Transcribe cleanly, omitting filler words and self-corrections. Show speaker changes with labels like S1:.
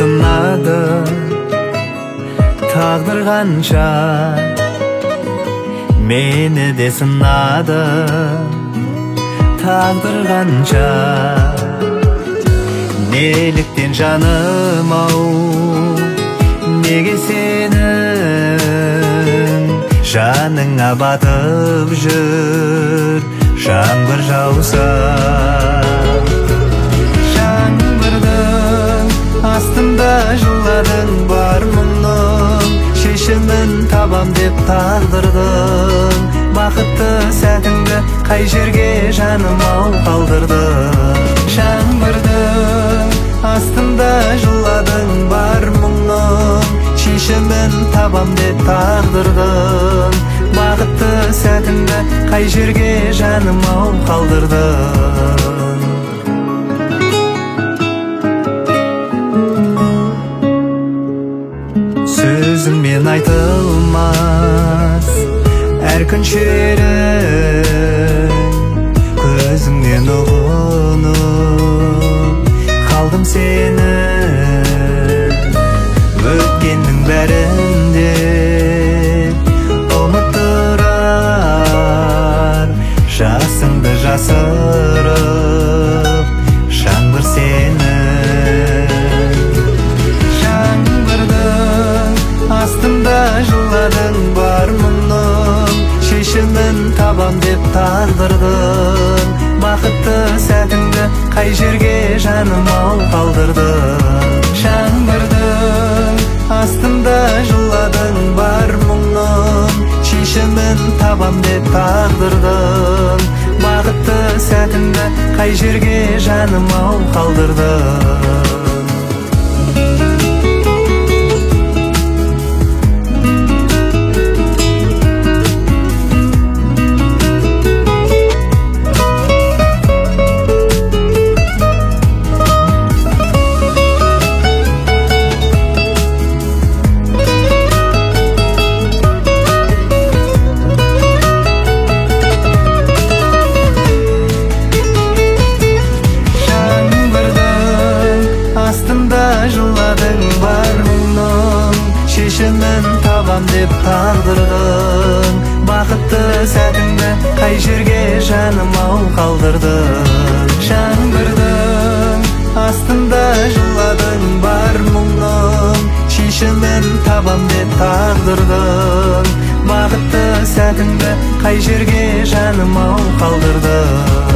S1: сынады тағдыр қанша, мені де сынады тағдыр қанша. Неліктен жаным ау, неге сенің жаныңа батып жүр жаңбыр жауса. Жаңбырдың астында жыладың, бар мұңның шешімін табам деп тағдырдың. Бақытты сәтіңді қай жерге жаным ау қалдырдың. Жаңбырдың астында жыладың, бар мұңның шешімін табам деп тағдырдың. Бақытты сәтіңді қай жерге жаным ау қалдырдың. Сөзіңмен айтылмас әр күн шерің, көзіңнен ұғынып қалдым сені. Өткеннің бәрінде ұмыттырар жасыңды жасырып жаңбыр сені. Жаңбырдың астында жыладың, бар мұңның шешімін табам деп тағдырдың. Бақытты сәтіңді қай жерге жаным ау қалдырдың. Жаңбырдың астында жыладың, бар мұңның шешімін табам деп тағдырдың. Бақытты сәтіңді қай жерге жаным ау қалдырдың. Жыладың, бар мұңның шешімін табам деп тағдырдың. Бақытты сәтіңді қай жерге жаным ау қалдырдың. Жаңбырдың астында жыладың, бар мұңның шешімін табам деп тағдырдың. Бақытты сәтіңді қай жерге жаным ау қалдырдың.